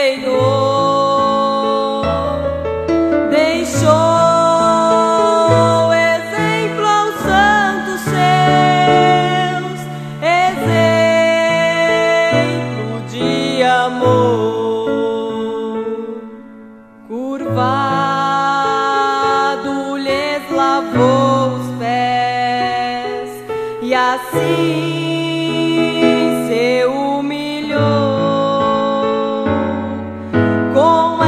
perdoou, deixou exemplo aos santos seus, exemplo de amor. Curvado lhes lavou os pés e assim se humilhou. Com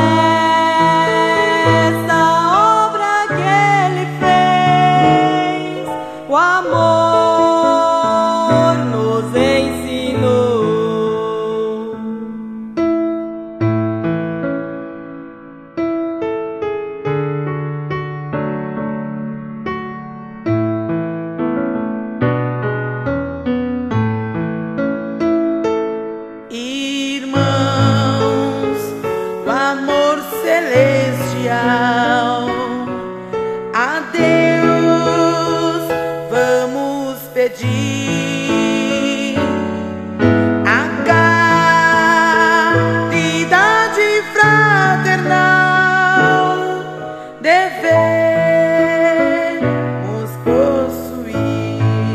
essa obra que ele fez, o amor nos ensinou. Irmãos, o amor celestial, a Deus vamos pedir a caridade fraternal, devemos possuir.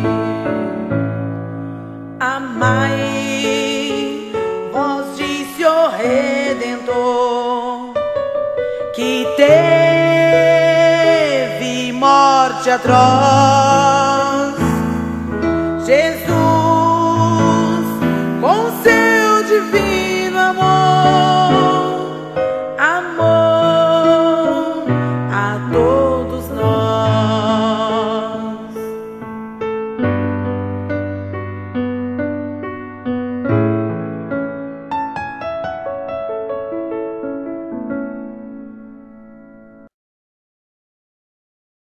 Amai, disse o Redentor, que teve morte atroz. Jesus